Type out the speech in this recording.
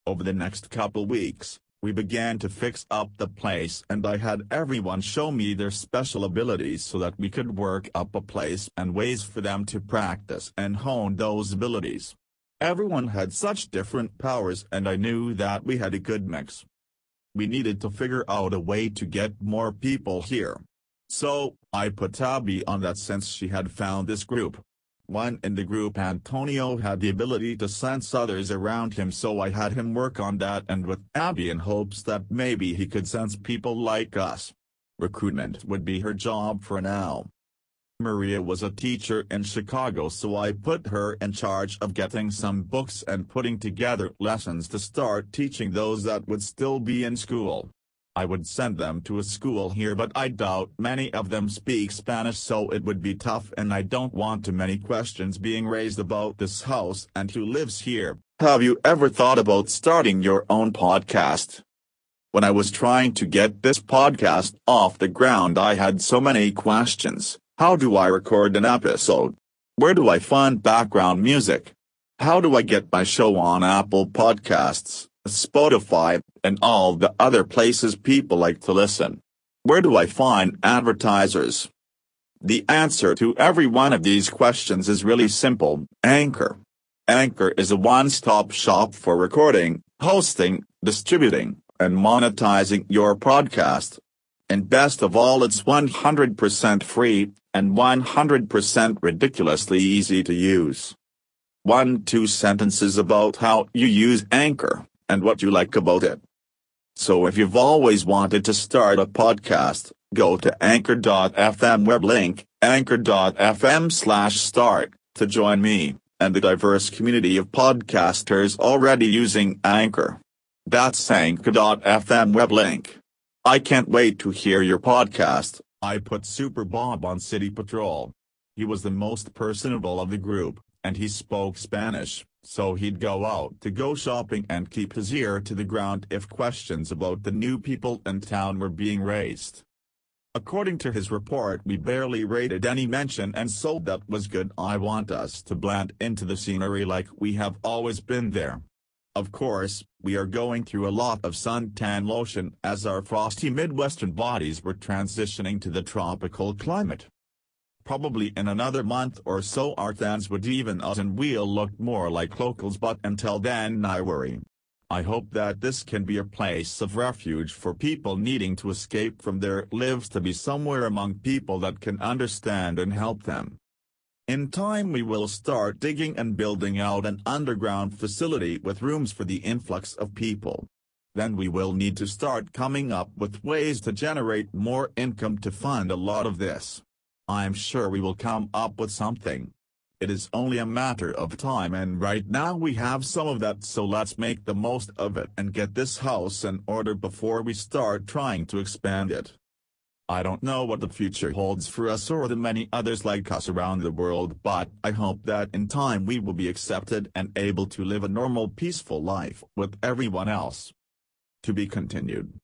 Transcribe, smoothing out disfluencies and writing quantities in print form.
Over the next couple weeks, we began to fix up the place and I had everyone show me their special abilities so that we could work up a place and ways for them to practice and hone those abilities. Everyone had such different powers and I knew that we had a good mix. We needed to figure out a way to get more people here. So, I put Abby on that since she had found this group. One in the group, Antonio, had the ability to sense others around him, so I had him work on that and with Abby in hopes that maybe he could sense people like us. Recruitment would be her job for now. Maria was a teacher in Chicago, so I put her in charge of getting some books and putting together lessons to start teaching those that would still be in school. I would send them to a school here, but I doubt many of them speak Spanish, so it would be tough and I don't want too many questions being raised about this house and who lives here. Have you ever thought about starting your own podcast? When I was trying to get this podcast off the ground, I had so many questions. How do I record an episode? Where do I find background music? How do I get my show on Apple Podcasts, Spotify, and all the other places people like to listen? Where do I find advertisers? The answer to every one of these questions is really simple: Anchor. Anchor is a one-stop shop for recording, hosting, distributing, and monetizing your podcast. And best of all, it's 100% free and 100% ridiculously easy to use. 1-2 sentences about how you use Anchor and what you like about it. So if you've always wanted to start a podcast, go to anchor.fm web link, anchor.fm/start, to join me and the diverse community of podcasters already using Anchor. That's anchor.fm web link. I can't wait to hear your podcast. I put Super Bob on City Patrol. He was the most personable of the group, and he spoke Spanish, so he'd go out to go shopping and keep his ear to the ground if questions about the new people in town were being raised. According to his report, we barely rated any mention, and so that was good. I want us to blend into the scenery like we have always been there. Of course, we are going through a lot of suntan lotion as our frosty Midwestern bodies were transitioning to the tropical climate. Probably in another month or so our tans would even us and we'll look more like locals, but until then I worry. I hope that this can be a place of refuge for people needing to escape from their lives to be somewhere among people that can understand and help them. In time we will start digging and building out an underground facility with rooms for the influx of people. Then we will need to start coming up with ways to generate more income to fund a lot of this. I'm sure we will come up with something. It is only a matter of time, and right now we have some of that, so let's make the most of it and get this house in order before we start trying to expand it. I don't know what the future holds for us or the many others like us around the world, but I hope that in time we will be accepted and able to live a normal, peaceful life with everyone else. To be continued.